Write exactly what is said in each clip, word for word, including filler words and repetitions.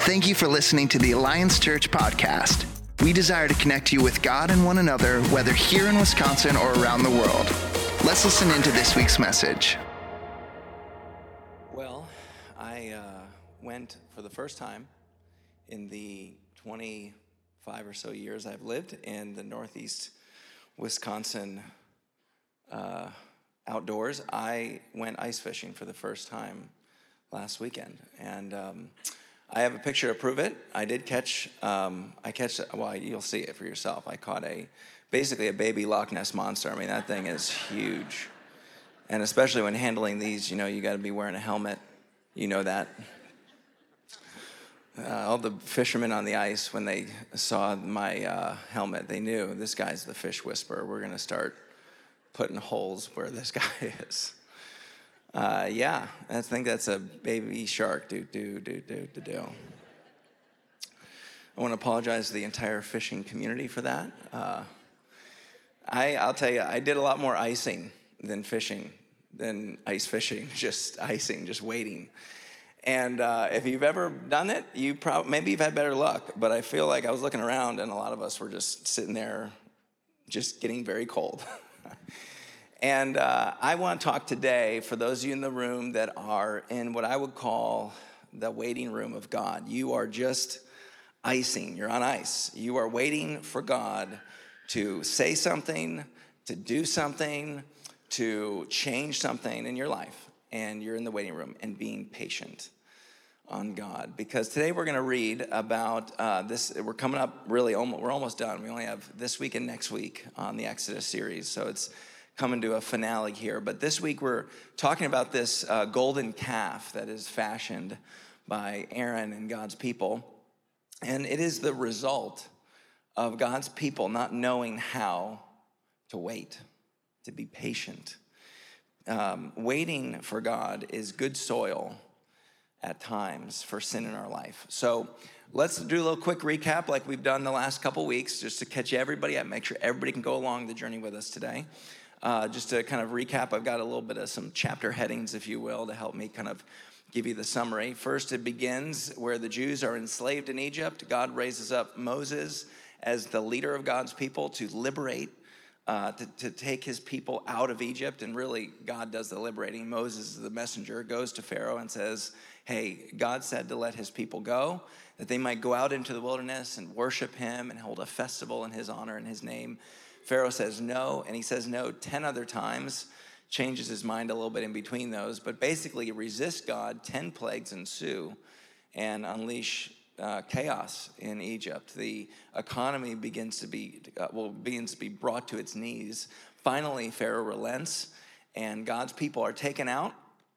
Thank you for listening to the Alliance Church podcast. We desire to connect you with God and one another, whether here in Wisconsin or around the world. Let's listen into this week's message. Well, I uh, went for the first time in the twenty-five or so years I've lived in the Northeast Wisconsin uh, outdoors. I went ice fishing for the first time last weekend, and um, I have a picture to prove it. I did catch, um, I catch, well, you'll see it for yourself. I caught a, basically a baby Loch Ness monster. I mean, that thing is huge. And especially when handling these, you know, you got to be wearing a helmet. You know that. Uh, all the fishermen on the ice, when they saw my uh, helmet, they knew this guy's the fish whisperer. We're going to start putting holes where this guy is. Uh, yeah, I think that's a baby shark. Do, do, do, do, do, do. I want to apologize to the entire fishing community for that. Uh, I, I'll tell you, I did a lot more icing than fishing, than ice fishing, just icing, just waiting. And uh, if you've ever done it, you probably, maybe you've had better luck, but I feel like I was looking around and a lot of us were just sitting there, just getting very cold. And uh, I want to talk today, for those of you in the room that are in what I would call the waiting room of God. You are just icing. You're on ice. You are waiting for God to say something, to do something, to change something in your life. And you're in the waiting room and being patient on God. Because today we're going to read about uh, this. We're coming up really, almost, we're almost done. We only have this week and next week on the Exodus series. So it's coming to a finale here. But this week we're talking about this uh, golden calf that is fashioned by Aaron and God's people. And it is the result of God's people not knowing how to wait, to be patient. Um, waiting for God is good soil at times for sin in our life. So let's do a little quick recap like we've done the last couple weeks, just to catch everybody up, make sure everybody can go along the journey with us today. Uh, just to kind of recap, I've got a little bit of some chapter headings, if you will, to help me kind of give you the summary. First, it begins where the Jews are enslaved in Egypt. God raises up Moses as the leader of God's people to liberate, uh, to, to take his people out of Egypt. And really, God does the liberating. Moses is the messenger, goes to Pharaoh and says, hey, God said to let his people go, that they might go out into the wilderness and worship him and hold a festival in his honor and his name. Pharaoh says no, and he says no ten other times, changes his mind a little bit in between those, but basically resists God. Ten plagues ensue and unleash uh, chaos in Egypt. The economy begins to be uh, well begins to be brought to its knees. Finally, Pharaoh relents, and God's people are taken out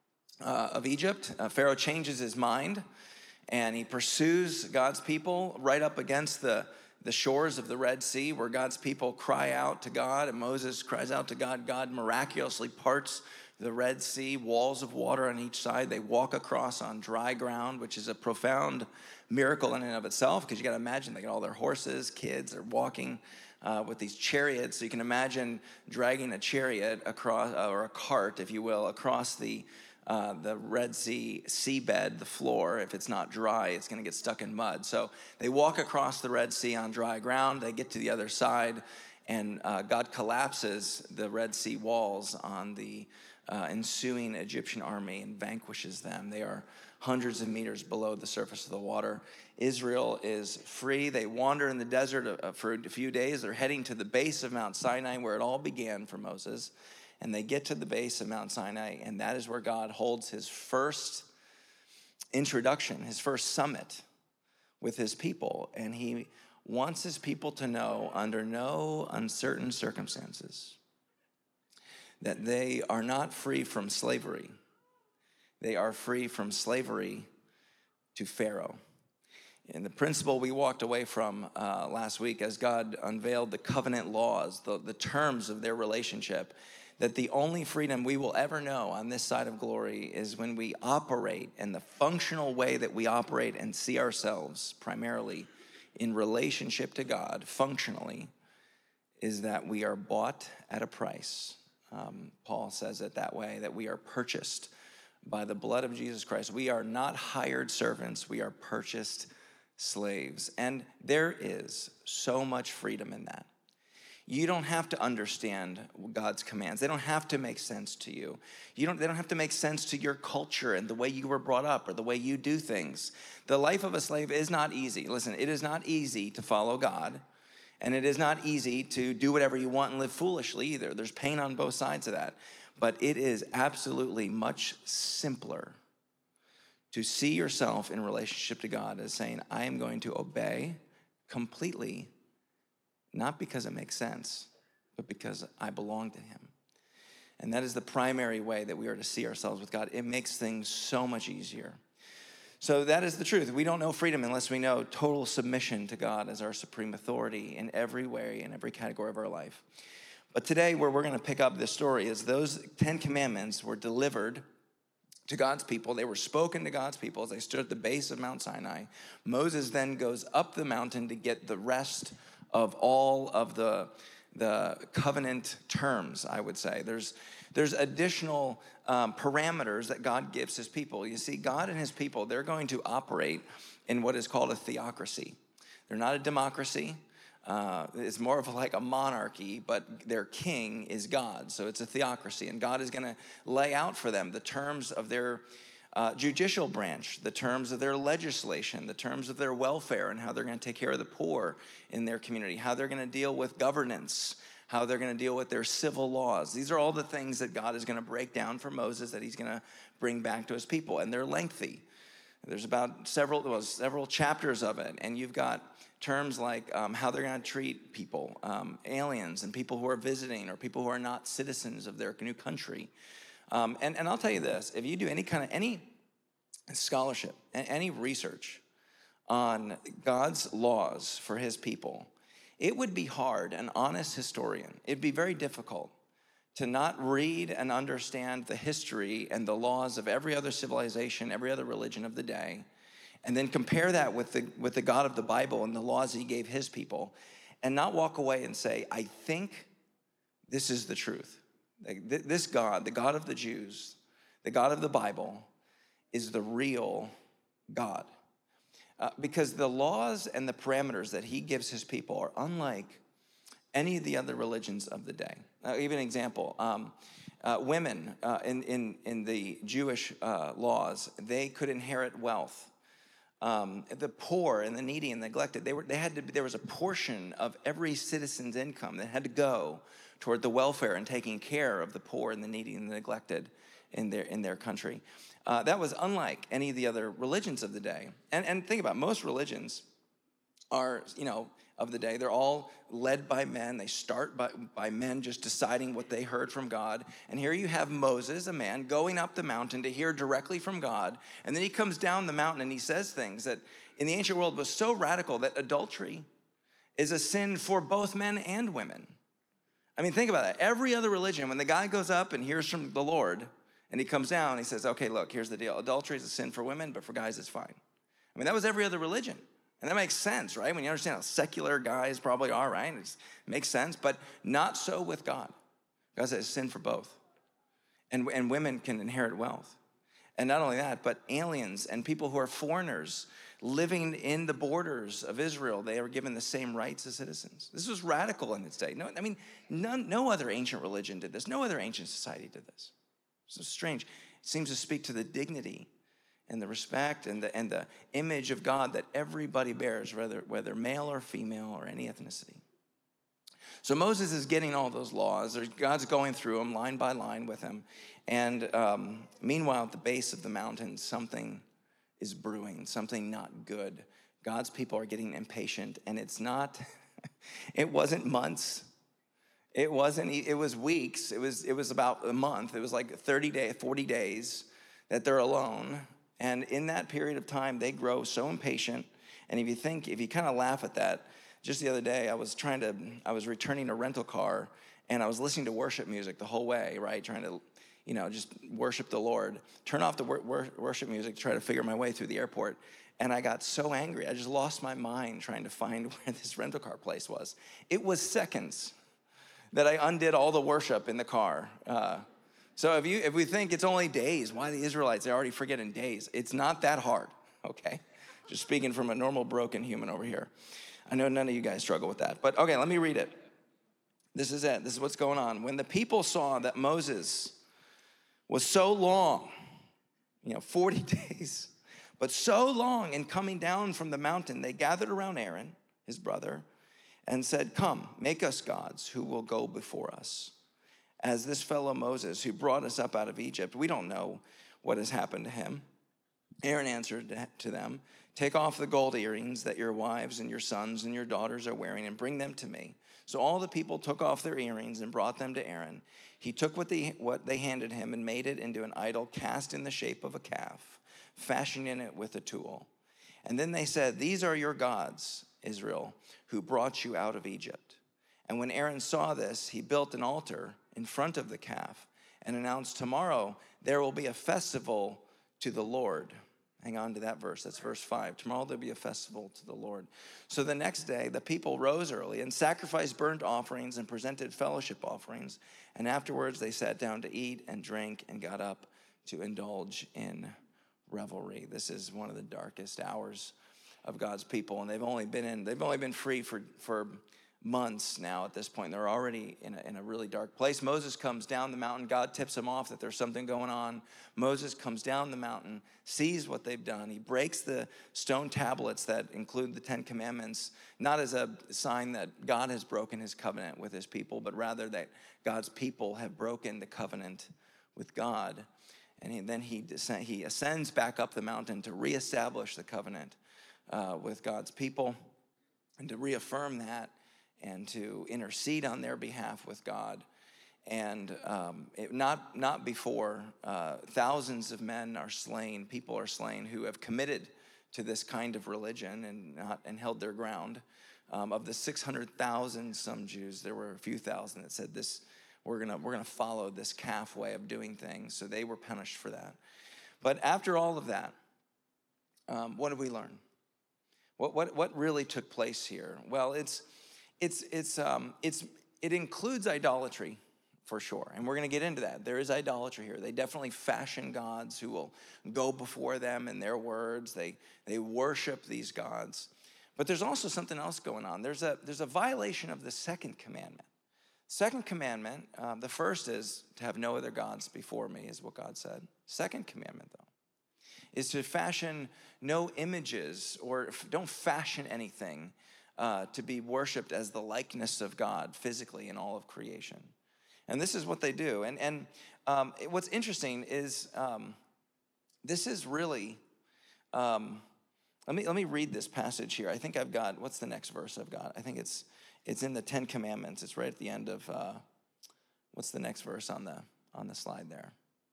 uh, of Egypt. Uh, Pharaoh changes his mind, and he pursues God's people right up against the the shores of the Red Sea, where God's people cry out to God, and Moses cries out to God. God miraculously parts the Red Sea, walls of water on each side. They walk across on dry ground, which is a profound miracle in and of itself, because you got to imagine they got all their horses, kids are walking uh, with these chariots. So you can imagine dragging a chariot across, uh, or a cart, if you will, across the Uh, the Red Sea seabed, the floor. If it's not dry, it's going to get stuck in mud. So they walk across the Red Sea on dry ground. They get to the other side, and uh, God collapses the Red Sea walls on the uh, ensuing Egyptian army and vanquishes them. They are hundreds of meters below the surface of the water. Israel is free. They wander in the desert uh, for a few days. They're heading to the base of Mount Sinai, where it all began for Moses. And they get to the base of Mount Sinai, and that is where God holds his first introduction, his first summit with his people. And he wants his people to know, under no uncertain circumstances, that they are not free from slavery. They are free from slavery to Pharaoh. And the principle we walked away from uh, last week, as God unveiled the covenant laws, the, the terms of their relationship, that the only freedom we will ever know on this side of glory is when we operate in the functional way that we operate and see ourselves primarily in relationship to God, functionally, is that we are bought at a price. Um, Paul says it that way, that we are purchased by the blood of Jesus Christ. We are not hired servants. We are purchased slaves. And there is so much freedom in that. You don't have to understand God's commands. They don't have to make sense to you. You don't, they don't have to make sense to your culture and the way you were brought up or the way you do things. The life of a slave is not easy. Listen, it is not easy to follow God, and it is not easy to do whatever you want and live foolishly either. There's pain on both sides of that. But it is absolutely much simpler to see yourself in relationship to God as saying, I am going to obey completely, not because it makes sense, but because I belong to him. And that is the primary way that we are to see ourselves with God. It makes things so much easier. So that is the truth. We don't know freedom unless we know total submission to God as our supreme authority in every way, in every category of our life. But today, where we're going to pick up this story is those Ten Commandments were delivered to God's people. They were spoken to God's people as they stood at the base of Mount Sinai. Moses then goes up the mountain to get the rest of all of the, the covenant terms, I would say. There's, there's additional um, parameters that God gives his people. You see, God and his people, they're going to operate in what is called a theocracy. They're not a democracy. Uh, it's more of like a monarchy, but their king is God. So it's a theocracy. And God is going to lay out for them the terms of their uh, judicial branch, the terms of their legislation, the terms of their welfare, and how they're going to take care of the poor in their community, how they're going to deal with governance, how they're going to deal with their civil laws. These are all the things that God is going to break down for Moses that he's going to bring back to his people. And they're lengthy. There's about several, well, several chapters of it. And you've got terms like um, how they're going to treat people, um, aliens and people who are visiting or people who are not citizens of their new country. Um, and, and I'll tell you this, if you do any kind of, any scholarship, any research on God's laws for his people, it would be hard, an honest historian, it'd be very difficult to not read and understand the history and the laws of every other civilization, every other religion of the day, and then compare that with the with the God of the Bible and the laws he gave his people, and not walk away and say, I think this is the truth. This God, the God of the Jews, the God of the Bible, is the real God. Uh, because the laws and the parameters that he gives his people are unlike any of the other religions of the day. I'll give you an example. Um, uh, women uh, in, in, in the Jewish uh, laws, they could inherit wealth. Um, the poor and the needy and neglected, they were, they had to, there was a portion of every citizen's income that had to go toward the welfare and taking care of the poor and the needy and the neglected in their, in their country. Uh, that was unlike any of the other religions of the day. And, and think about it, most religions are, you know, of the day, they're all led by men. They start by, by men just deciding what they heard from God. And here you have Moses, a man, going up the mountain to hear directly from God. And then he comes down the mountain and he says things that in the ancient world was so radical that adultery is a sin for both men and women. I mean, think about that. Every other religion, when the guy goes up and hears from the Lord and he comes down, he says, okay, look, here's the deal. Adultery is a sin for women, but for guys, it's fine. I mean, that was every other religion. And that makes sense, right? When you understand how secular guys probably are, right? It makes sense, but not so with God. God says sin for both. And, and women can inherit wealth. And not only that, but aliens and people who are foreigners living in the borders of Israel, they are given the same rights as citizens. This was radical in its day. No, I mean, none, no other ancient religion did this. No other ancient society did this. So strange. It seems to speak to the dignity and the respect and the and the image of God that everybody bears, whether whether male or female or any ethnicity. So Moses is getting all those laws. God's going through them line by line with him. And um, meanwhile, at the base of the mountain, something is brewing, something not good. God's people are getting impatient, and it's not, it wasn't months. It wasn't, it was weeks. It was, it was about a month. It was like thirty days, forty days that they're alone. And in that period of time, they grow so impatient. And if you think, if you kind of laugh at that, just the other day, I was trying to, I was returning a rental car, and I was listening to worship music the whole way, right? Trying to, you know, just worship the Lord. Turn off the wor- wor- worship music, try to figure my way through the airport. And I got so angry. I just lost my mind trying to find where this rental car place was. It was seconds that I undid all the worship in the car. Uh, So if you if we think it's only days, why the Israelites, they already forget in days. It's not that hard, okay? Just speaking from a normal broken human over here. I know none of you guys struggle with that. But okay, let me read it. This is it. This is what's going on. When the people saw that Moses was so long, you know, forty days, but so long in coming down from the mountain, they gathered around Aaron, his brother, and said, "Come, make us gods who will go before us. As this fellow Moses, who brought us up out of Egypt, we don't know what has happened to him." Aaron answered to them, "Take off the gold earrings that your wives and your sons and your daughters are wearing and bring them to me." So all the people took off their earrings and brought them to Aaron. He took what they, what they handed him and made it into an idol cast in the shape of a calf, fashioning it with a tool. And then they said, "These are your gods, Israel, who brought you out of Egypt." And when Aaron saw this, he built an altar in front of the calf and announced, "Tomorrow there will be a festival to the Lord." Hang on to that verse. That's verse five. Tomorrow there'll be a festival to the Lord. So the next day, the people rose early and sacrificed burnt offerings and presented fellowship offerings. And afterwards, they sat down to eat and drink and got up to indulge in revelry. This is one of the darkest hours of God's people. And they've only been in, they've only been free for, for months now at this point. They're already in a, in a really dark place. Moses comes down the mountain. God tips him off that there's something going on. Moses comes down the mountain, sees what they've done. He breaks the stone tablets that include the Ten Commandments, not as a sign that God has broken his covenant with his people, but rather that God's people have broken the covenant with God. And he, then he, descend, he ascends back up the mountain to reestablish the covenant uh, with God's people and to reaffirm that, and to intercede on their behalf with God. And um, it, not, not before uh, thousands of men are slain, people are slain who have committed to this kind of religion and, not, and held their ground. Um, of the six hundred thousand some Jews, there were a few thousand that said, "This, we're gonna, we're gonna follow this calf way of doing things." So they were punished for that. But after all of that, um, what did we learn? What, what, what really took place here? Well, it's, It's it's um it's it includes idolatry for sure, and we're going to get into that. There is idolatry here. They definitely fashion gods who will go before them in their words. They they worship these gods, but there's also something else going on. There's a there's a violation of the second commandment. Second commandment, um, the first is to have no other gods before me, is what God said. Second commandment, though, is to fashion no images, or don't fashion anything Uh, to be worshiped as the likeness of God physically in all of creation. And this is what they do. And, and um, what's interesting is um, this is really, um, let me let me read this passage here. I think I've got, what's the next verse I've got? I think it's it's in the Ten Commandments. It's right at the end of, uh, what's the next verse on the on the slide there?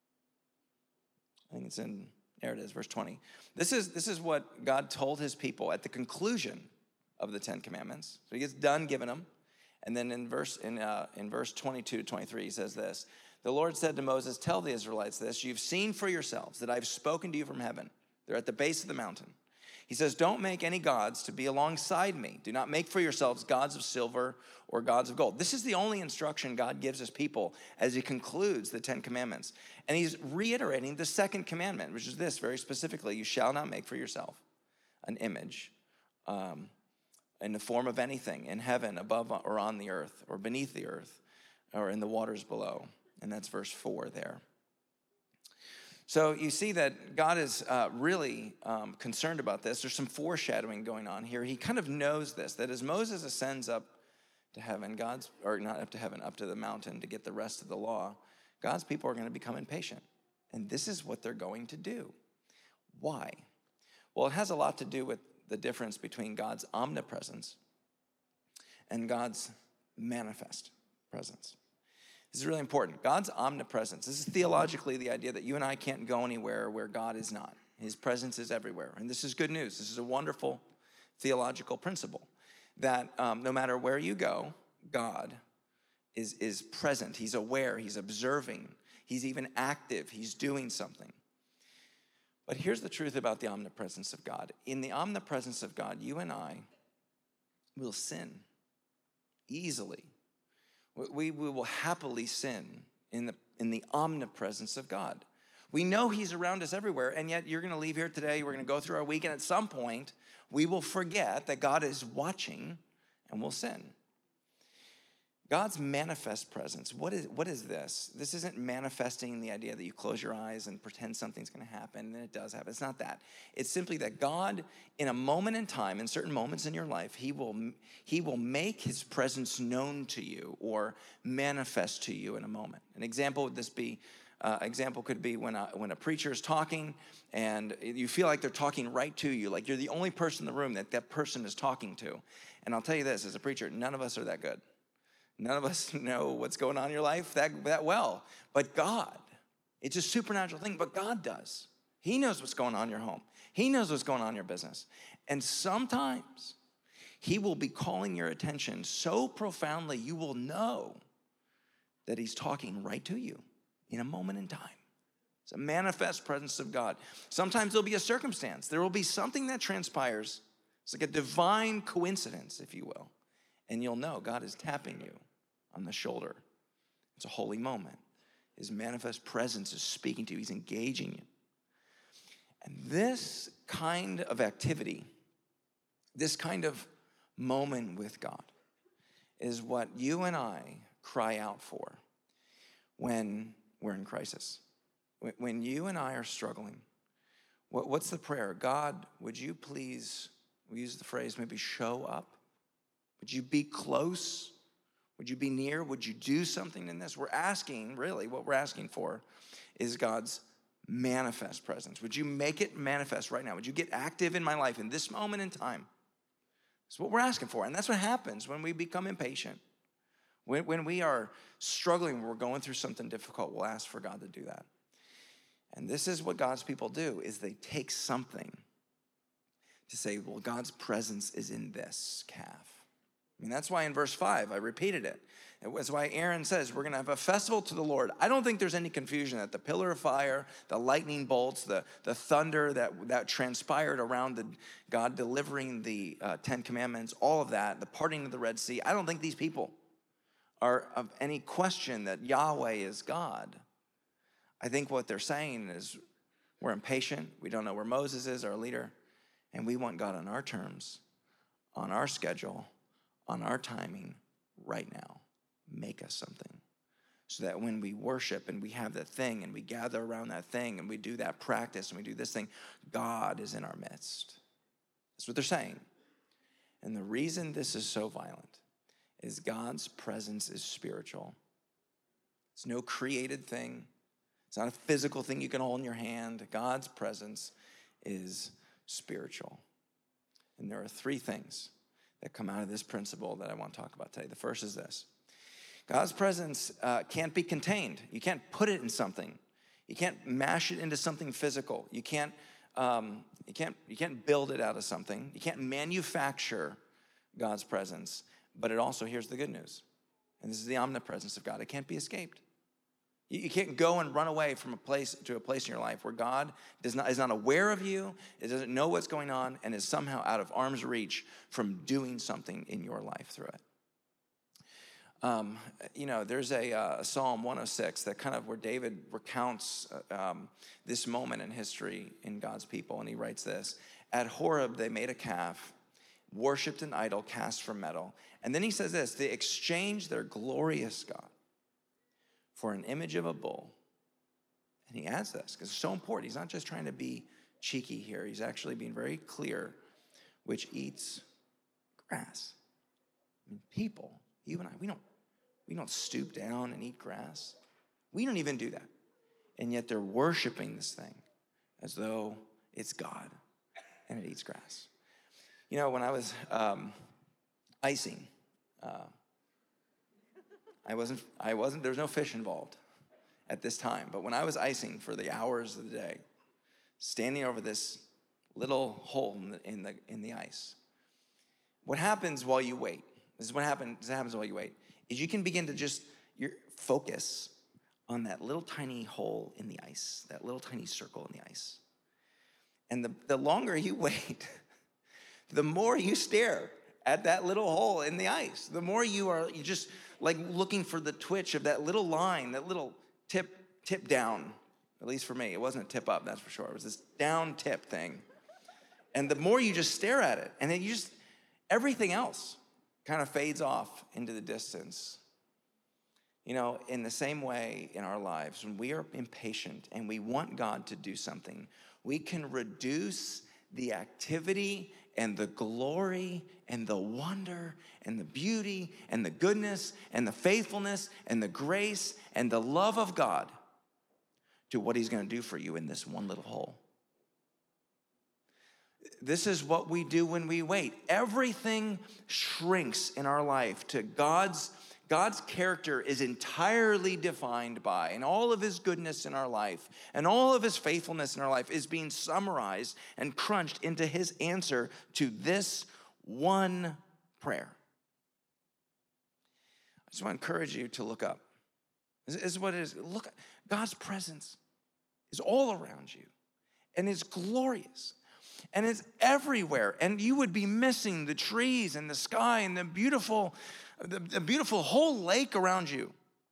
I think it's in, there it is, verse twenty. This is this is what God told his people at the conclusion of the Ten Commandments. So he gets done giving them. And then in verse in uh, in verse twenty-two to twenty-three, he says this: "The Lord said to Moses, tell the Israelites this, you've seen for yourselves that I've spoken to you from heaven." They're at the base of the mountain. He says, "Don't make any gods to be alongside me. Do not make for yourselves gods of silver or gods of gold." This is the only instruction God gives his people as he concludes the Ten Commandments. And he's reiterating the second commandment, which is this very specifically: "You shall not make for yourself an image um, in the form of anything in heaven, above or on the earth, or beneath the earth, or in the waters below." And that's verse four there. So you see that God is uh, really um, concerned about this. There's some foreshadowing going on here. He kind of knows this, that as Moses ascends up to heaven, God's, or not up to heaven, up to the mountain to get the rest of the law, God's people are going to become impatient. And this is what they're going to do. Why? Well, it has a lot to do with the difference between God's omnipresence and God's manifest presence. This is really important. God's omnipresence. This is theologically the idea that you and I can't go anywhere where God is not. His presence is everywhere. And this is good news. This is a wonderful theological principle that um, no matter where you go, God is, is present. He's aware. He's observing. He's even active. He's doing something. But here's the truth about the omnipresence of God. In the omnipresence of God, you and I will sin easily. We, we will happily sin in the, in the omnipresence of God. We know he's around us everywhere, and yet you're gonna leave here today, we're gonna go through our week, and at some point, we will forget that God is watching, and we'll sin. God's manifest presence, what is, what is this? This isn't manifesting the idea that you close your eyes and pretend something's gonna happen, and then it does happen. It's not that. It's simply that God, in a moment in time, in certain moments in your life, he will, he will make his presence known to you or manifest to you in a moment. An example would this be, uh, example could be when a, when a preacher is talking and you feel like they're talking right to you, like you're the only person in the room that that person is talking to. And I'll tell you this, as a preacher, none of us are that good. None of us know what's going on in your life that, that well. But God, it's a supernatural thing, but God does. He knows what's going on in your home. He knows what's going on in your business. And sometimes he will be calling your attention so profoundly, you will know that he's talking right to you in a moment in time. It's a manifest presence of God. Sometimes there'll be a circumstance. There will be something that transpires. It's like a divine coincidence, if you will. And you'll know God is tapping you on the shoulder. It's a holy moment. His manifest presence is speaking to you. He's engaging you. And this kind of activity, this kind of moment with God is what you and I cry out for when we're in crisis. When you and I are struggling, what's the prayer? God, would you please, we use the phrase, maybe show up? Would you be close? Would you be near? Would you do something in this? We're asking, really, what we're asking for is God's manifest presence. Would you make it manifest right now? Would you get active in my life in this moment in time? That's what we're asking for. And that's what happens when we become impatient. When, when we are struggling, when we're going through something difficult, we'll ask for God to do that. And this is what God's people do, is they take something to say, well, God's presence is in this calf. I mean, that's why in verse five, I repeated it. That's why Aaron says we're going to have a festival to the Lord. I don't think there's any confusion that the pillar of fire, the lightning bolts, the, the thunder that, that transpired around the, God delivering the uh, Ten Commandments, all of that, the parting of the Red Sea, I don't think these people are of any question that Yahweh is God. I think what they're saying is we're impatient. We don't know where Moses is, our leader, and we want God on our terms, on our schedule, on our timing right now. Make us something so that when we worship and we have that thing and we gather around that thing and we do that practice and we do this thing, God is in our midst. That's what they're saying. And the reason this is so violent is God's presence is spiritual. It's no created thing. It's not a physical thing you can hold in your hand. God's presence is spiritual. And there are three things that come out of this principle that I want to talk about today. The first is this. God's presence uh, can't be contained. You can't put it in something. You can't mash it into something physical. You can't, um, you can't, you can't build it out of something. You can't manufacture God's presence. But it also, here's the good news, and this is the omnipresence of God. It can't be escaped. You, you can't go and run away from a place to a place in your life where God does not, is not aware of you, it doesn't know what's going on, and is somehow out of arm's reach from doing something in your life through it. Um, you know, there's a uh, Psalm one oh six that kind of where David recounts uh, um, this moment in history in God's people, and he writes this: at Horeb they made a calf, worshipped an idol cast from metal, and then he says this: they exchanged their glorious God for an image of a bull. And he adds this because it's so important. He's not just trying to be cheeky here. He's actually being very clear, which eats grass. I mean, people, you and I, we don't We don't stoop down and eat grass. We don't even do that. And yet they're worshiping this thing as though it's God and it eats grass. You know, when I was um, icing, uh, I wasn't, I wasn't, there was no fish involved at this time. But when I was icing for the hours of the day, standing over this little hole in the, in the, in the ice, what happens while you wait, this is what happens, this happens while you wait, is you can begin to just your focus on that little tiny hole in the ice, that little tiny circle in the ice. And the, the longer you wait, the more you stare at that little hole in the ice. The more you are you just like looking for the twitch of that little line, that little tip, tip down, at least for me. It wasn't a tip up, that's for sure. It was this down tip thing. And the more you just stare at it, and then you just, everything else kind of fades off into the distance. You know, in the same way in our lives, when we are impatient and we want God to do something, we can reduce the activity and the glory and the wonder and the beauty and the goodness and the faithfulness and the grace and the love of God to what he's going to do for you in this one little hole. This is what we do when we wait. Everything shrinks in our life to God's God's character is entirely defined by, and all of his goodness in our life, and all of his faithfulness in our life is being summarized and crunched into his answer to this one prayer. I just want to encourage you to look up. This is what it is. Look, God's presence is all around you, and it's glorious. And it's everywhere. And you would be missing the trees and the sky and the beautiful, the, the beautiful whole lake around you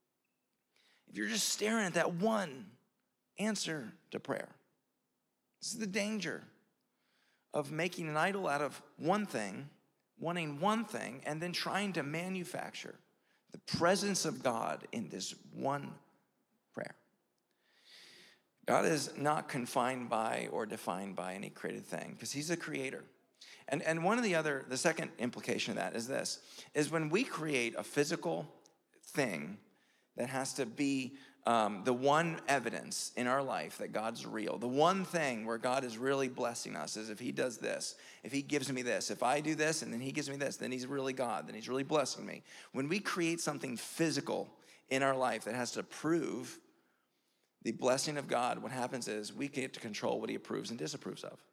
if you're just staring at that one answer to prayer. This is the danger of making an idol out of one thing, wanting one thing, and then trying to manufacture the presence of God in this one prayer. God is not confined by or defined by any created thing because he's a creator. And, and one of the other, the second implication of that is this, is when we create a physical thing that has to be um, the one evidence in our life that God's real, the one thing where God is really blessing us is if he does this, if he gives me this, if I do this and then he gives me this, then he's really God, then he's really blessing me. When we create something physical in our life that has to prove the blessing of God, what happens is we get to control what he approves and disapproves of.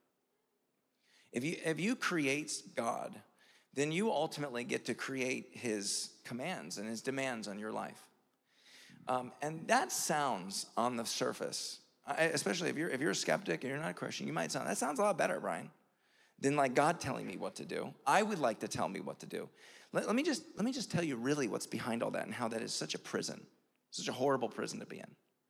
If you, if you create God, then you ultimately get to create his commands and his demands on your life. Um, and that sounds on the surface, especially if you're, if you're a skeptic and you're not a Christian, you might sound, that sounds a lot better, Brian, than like God telling me what to do. I would like to tell me what to do. Let, let me just, let me just tell you really what's behind all that and how that is such a prison, such a horrible prison to be in.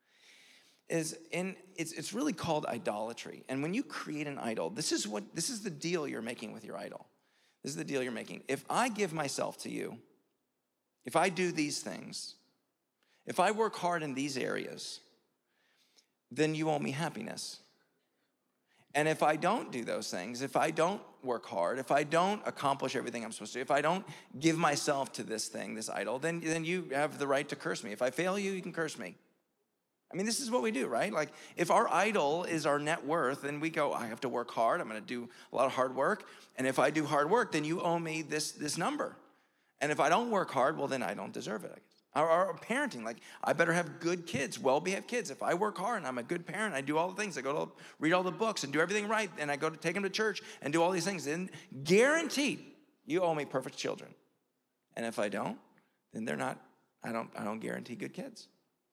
Is in it's it's really called idolatry. And when you create an idol, this is what this is the deal you're making with your idol. This is the deal you're making. If I give myself to you, if I do these things, if I work hard in these areas, then you owe me happiness. And if I don't do those things, if I don't work hard, if I don't accomplish everything I'm supposed to do, if I don't give myself to this thing, this idol, then, then you have the right to curse me. If I fail you, you can curse me. I mean, this is what we do, right? Like, if our idol is our net worth, then we go, I have to work hard. I'm going to do a lot of hard work. And if I do hard work, then you owe me this, this number. And if I don't work hard, well, then I don't deserve it, I guess. Our, our parenting, like, I better have good kids, well-behaved kids. If I work hard and I'm a good parent, I do all the things. I go to read all the books and do everything right. And I go to take them to church and do all these things. Then guaranteed, you owe me perfect children. And if I don't, then they're not, I don't, I don't guarantee good kids.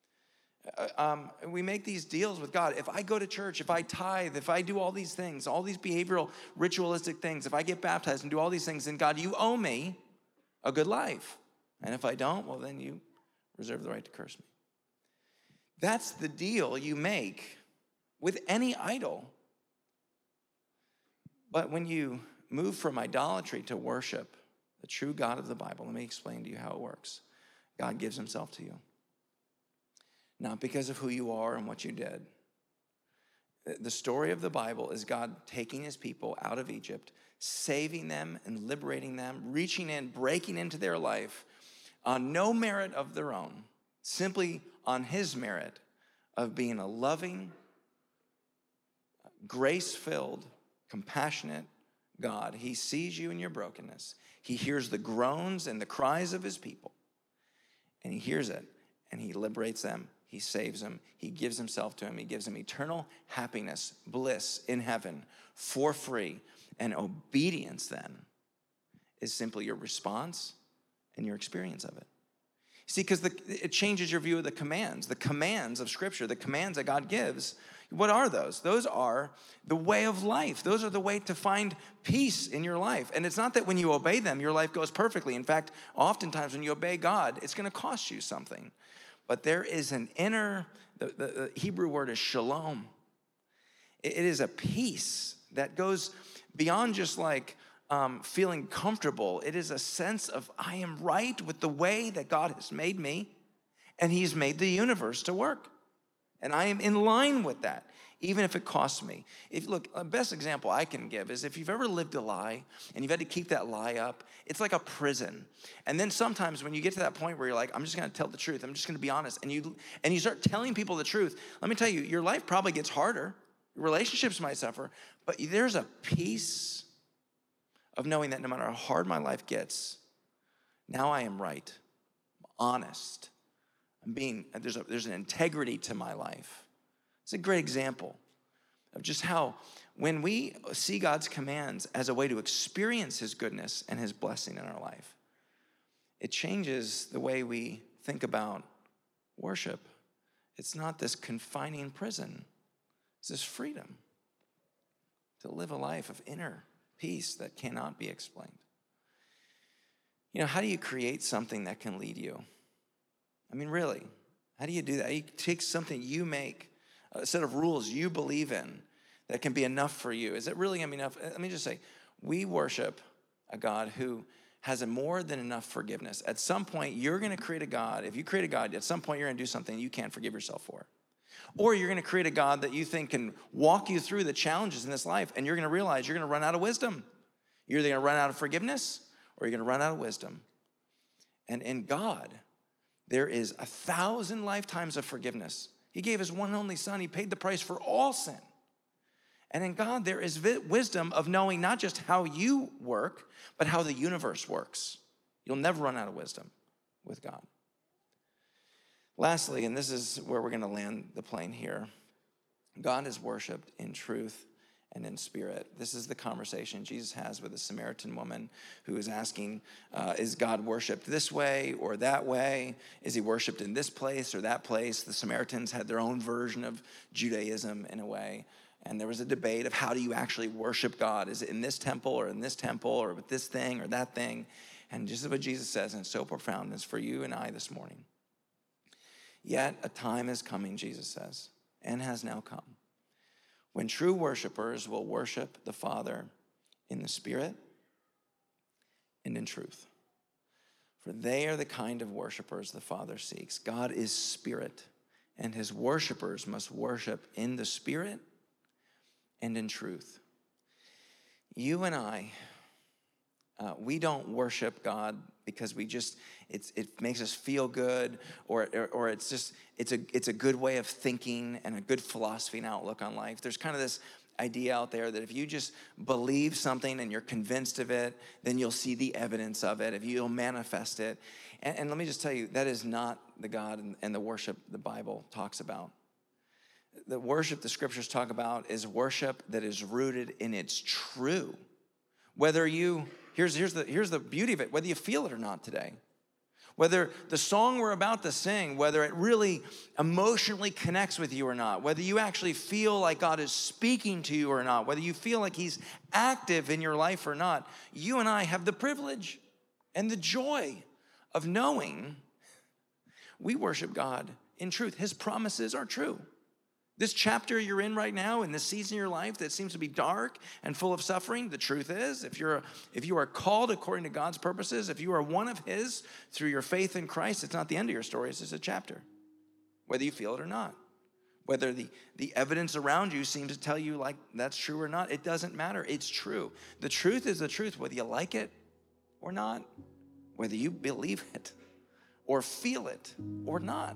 Um, we make these deals with God. If I go to church, if I tithe, if I do all these things, all these behavioral, ritualistic things, if I get baptized and do all these things, then God, you owe me a good life. And if I don't, well, then you reserve the right to curse me. That's the deal you make with any idol. But when you move from idolatry to worship the true God of the Bible, let me explain to you how it works. God gives himself to you. Not because of who you are and what you did. The story of the Bible is God taking his people out of Egypt, saving them and liberating them, reaching in, breaking into their life on no merit of their own, simply on his merit of being a loving, grace-filled, compassionate God. He sees you in your brokenness. He hears the groans and the cries of his people, and he hears it, and he liberates them. He saves them. He gives himself to them. He gives them eternal happiness, bliss in heaven for free. And obedience then is simply your response and your experience of it. See, because it changes your view of the commands. The commands of Scripture, the commands that God gives, what are those? Those are the way of life. Those are the way to find peace in your life. And it's not that when you obey them, your life goes perfectly. In fact, oftentimes when you obey God, it's going to cost you something. but there is an inner, the, the, the Hebrew word is shalom. It, it is a peace that goes beyond just like um, feeling comfortable. It is a sense of I am right with the way that God has made me, and he's made the universe to work. And I am in line with that, even if it costs me. If look, the best example I can give is if you've ever lived a lie and you've had to keep that lie up, it's like a prison. And then sometimes when you get to that point where you're like, I'm just gonna tell the truth, I'm just gonna be honest, and you and you start telling people the truth, let me tell you, your life probably gets harder. Your relationships might suffer, but there's a peace of knowing that no matter how hard my life gets, now I am right, I'm honest. I'm being, there's, a, there's an integrity to my life. It's a great example of just how when we see God's commands as a way to experience his goodness and his blessing in our life, it changes the way we think about worship. It's not this confining prison. It's this freedom to live a life of inner peace that cannot be explained. You know, how do you create something that can lead you? I mean, really, how do you do that? You take something you make, a set of rules you believe in that can be enough for you. Is it really going to be enough? Let me just say, we worship a God who has a more than enough forgiveness. At some point, you're going to create a God. If you create a God, at some point, you're going to do something you can't forgive yourself for. Or you're going to create a God that you think can walk you through the challenges in this life, and you're going to realize you're going to run out of wisdom. You're either going to run out of forgiveness, or you're going to run out of wisdom. And in God, there is a thousand lifetimes of forgiveness. He gave his one and only son. He paid the price for all sin. And in God, there is wisdom of knowing not just how you work, but how the universe works. You'll never run out of wisdom with God. Lastly, and this is where we're going to land the plane here, God is worshiped in truth and in spirit. This is the conversation Jesus has with a Samaritan woman who is asking, uh, is God worshiped this way or that way? Is he worshiped in this place or that place? The Samaritans had their own version of Judaism in a way. And there was a debate of how do you actually worship God? Is it in this temple or in this temple or with this thing or that thing? And just what Jesus says, and it's so profound, is for you and I this morning. Yet a time is coming, Jesus says, and has now come, when true worshipers will worship the Father in the Spirit and in truth. For they are the kind of worshipers the Father seeks. God is spirit, and his worshipers must worship in the Spirit and in truth. You and I, uh, we don't worship God because we just, it's, it makes us feel good, or, or, or it's just, it's a, it's a good way of thinking and a good philosophy and outlook on life. There's kind of this idea out there that if you just believe something and you're convinced of it, then you'll see the evidence of it, if you'll manifest it. And, and let me just tell you, that is not the God and, and the worship the Bible talks about. The worship the scriptures talk about is worship that is rooted in its true. Whether you, here's, here's, the, here's the beauty of it, whether you feel it or not today. Whether the song we're about to sing, whether it really emotionally connects with you or not, whether you actually feel like God is speaking to you or not, whether you feel like he's active in your life or not, you and I have the privilege and the joy of knowing we worship God in truth. His promises are true. This chapter you're in right now, in this season of your life that seems to be dark and full of suffering, the truth is, if you're if you are called according to God's purposes, if you are one of his through your faith in Christ, it's not the end of your story, it's just a chapter, whether you feel it or not. Whether the, the evidence around you seems to tell you like that's true or not, it doesn't matter, it's true. The truth is the truth, whether you like it or not, whether you believe it or feel it or not.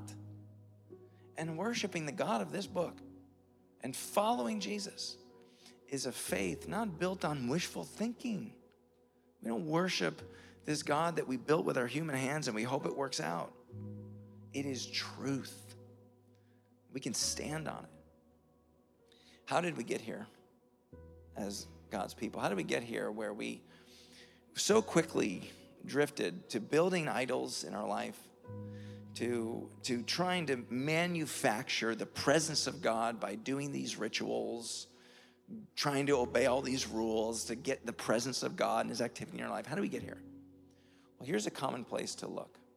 And worshiping the God of this book and following Jesus is a faith not built on wishful thinking. We don't worship this God that we built with our human hands and we hope it works out. It is truth. We can stand on it. How did we get here as God's people? How did we get here where we so quickly drifted to building idols in our life, to, to trying to manufacture the presence of God by doing these rituals, trying to obey all these rules to get the presence of God and his activity in our life? How do we get here? Well, here's a common place to look.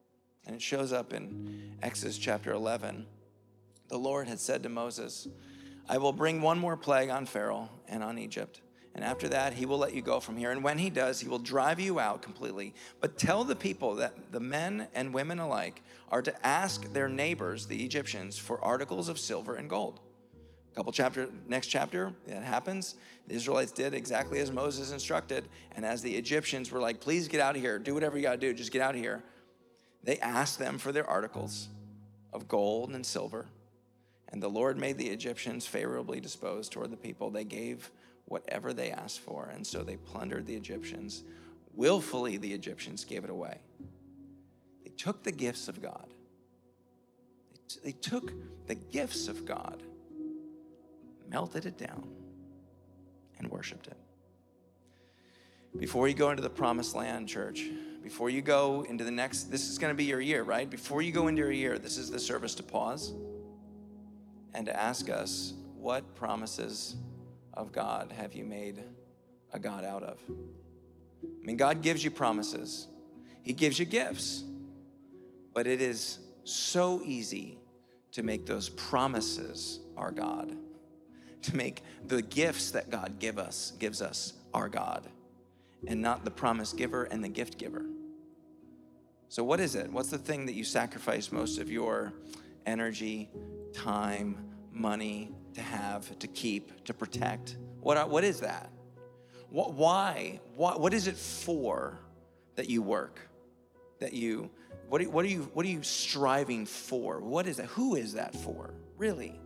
And it shows up in Exodus chapter eleven. The Lord had said to Moses, I will bring one more plague on Pharaoh and on Egypt. And after that, he will let you go from here. And when he does, he will drive you out completely. But tell the people that the men and women alike are to ask their neighbors, the Egyptians, for articles of silver and gold. A couple chapter, next chapter, it happens. The Israelites did exactly as Moses instructed. And as the Egyptians were like, please get out of here. Do whatever you got to do. Just get out of here. They asked them for their articles of gold and silver. And the Lord made the Egyptians favorably disposed toward the people. They gave whatever they asked for, and so they plundered the Egyptians. Willfully, the Egyptians gave it away. They took the gifts of God. They, t- they took the gifts of God, melted it down, and worshiped it. Before you go into the promised land, church, before you go into the next, this is going to be your year, right? Before you go into your year, this is the service to pause and to ask us, what promises of God have you made a God out of? I mean, God gives you promises. He gives you gifts. But it is so easy to make those promises our God, to make the gifts that God give us, gives us our God, and not the promise giver and the gift giver. So what is it? What's the thing that you sacrifice most of your energy, time, money to have, to keep, to protect? What, what is that? What, why? What, what is it for that you work? That you, what are, what are you, what are you striving for? What is that? Who is that for? Really?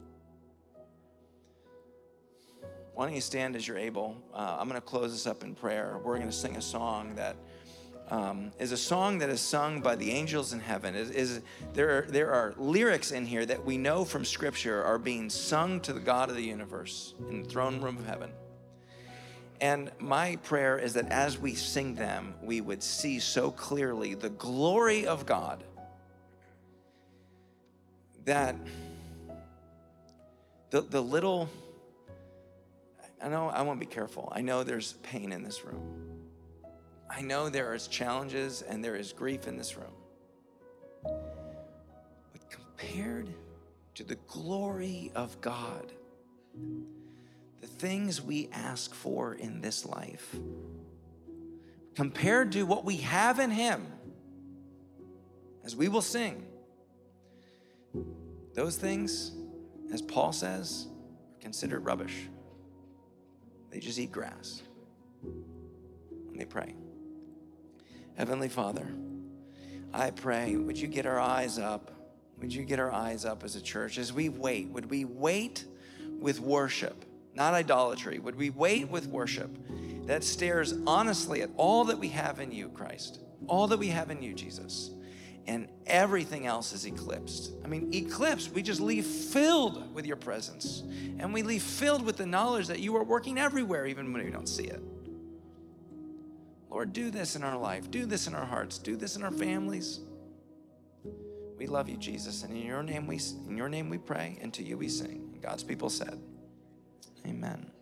Why don't you stand as you're able? Uh, I'm going to close this up in prayer. We're going to sing a song that Um, is a song that is sung by the angels in heaven. Is, is there are, there are lyrics in here that we know from Scripture are being sung to the God of the universe in the throne room of heaven. And my prayer is that as we sing them, we would see so clearly the glory of God that the, the little, I know I want to be careful. I know there's pain in this room. I know there is challenges and there is grief in this room. But compared to the glory of God, the things we ask for in this life, compared to what we have in Him, as we will sing, those things, as Paul says, are considered rubbish. They just eat grass. And they pray. Heavenly Father, I pray, would you get our eyes up? Would you get our eyes up as a church? As we wait, would we wait with worship, not idolatry? Would we wait with worship that stares honestly at all that we have in you, Christ, all that we have in you, Jesus, and everything else is eclipsed? I mean, eclipsed, we just leave filled with your presence, and we leave filled with the knowledge that you are working everywhere, even when we don't see it. Lord, do this in our life. Do this in our hearts. Do this in our families. We love you, Jesus, and in your name we in your name we pray, and to you we sing. And God's people said, amen.